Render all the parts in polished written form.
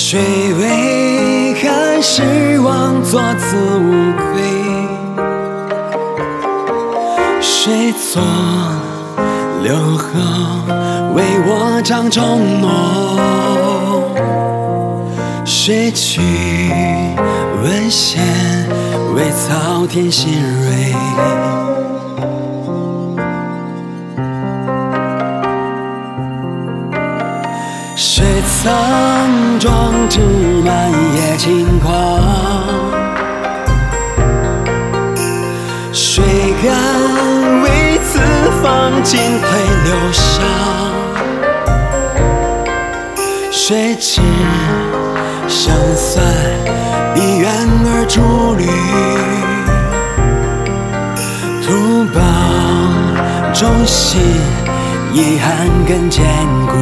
谁为看失望作之无愧？谁做留后为我掌中诺？谁去问仙为草添新蕊？谁曾壮志满野轻狂？谁敢为此放进退流伤？谁知胜算比远而逐履，图报忠心，遗憾更坚固。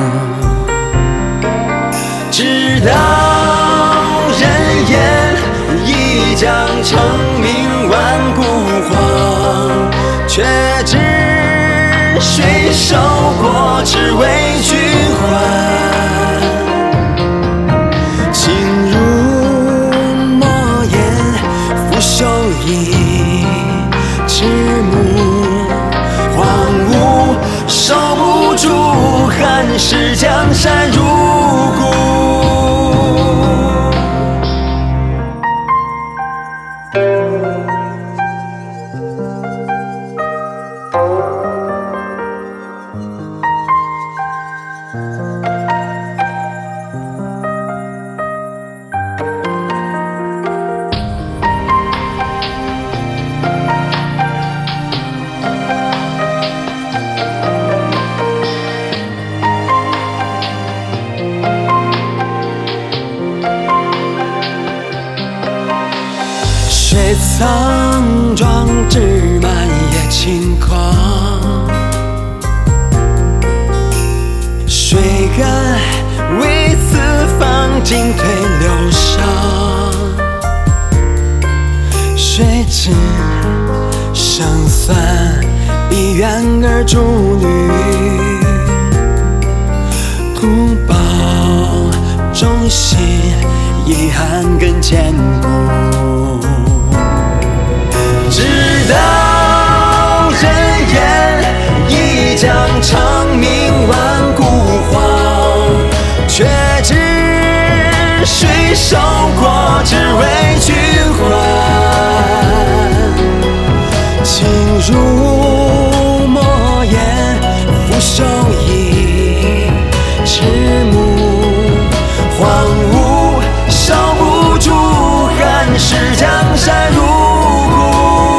直到人言一将成名万古荒，却知谁受过只为君还。情如墨砚，拂袖一迟暮，荒芜守不住，汉室江山如故。谁曾壮志满野轻狂？谁敢为此放进退流伤？谁知胜算比远而逐履，图报忠心，遗憾更坚固。直到人言一将成名万古荒，却知谁受过只为君还。情如墨砚，拂袖一迟暮，荒芜守不住，汉室江山如故。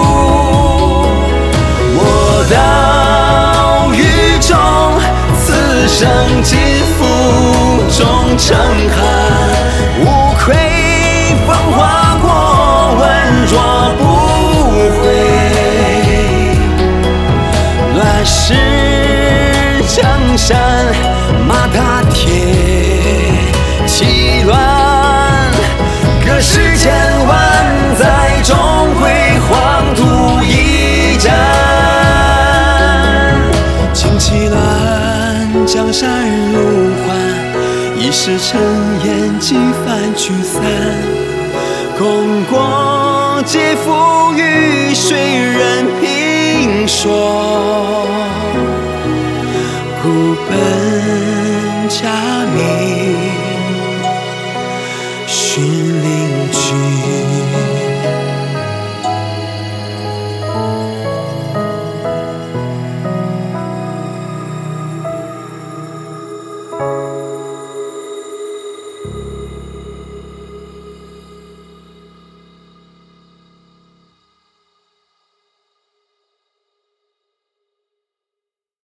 到狱中，此生尽负终成汉。无愧风华过，稳若不悔。乱世江山，马踏铁，气乱。隔世千万载，终归黄土一战。气乱，江山如幻，一时尘烟，几番聚散。功过皆付与谁人评说？孤本佳名。